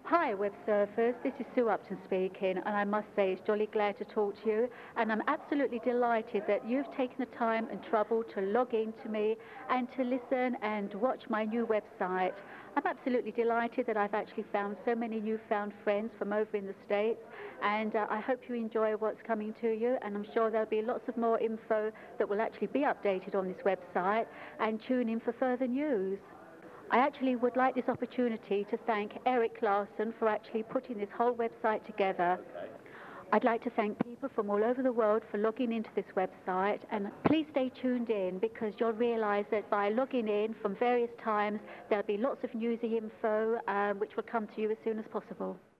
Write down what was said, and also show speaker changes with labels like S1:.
S1: Hi, web surfers. This is Sue Upton speaking, and I must say it's jolly glad to talk to you. And I'm absolutely delighted that you've taken the time and trouble to log in to me and to listen and watch my new website. I'm absolutely delighted that I've actually found so many newfound friends from over in the States, and I hope you enjoy what's coming to you. And I'm sure there'll be lots of more info that will actually be updated on this website, and tune in for further news. I actually would like this opportunity to thank Eric Larson for actually putting this whole website together. I'd like to thank people from all over the world for logging into this website, and please stay tuned in because you'll realize that by logging in from various times there'll be lots of newsy info which will come to you as soon as possible.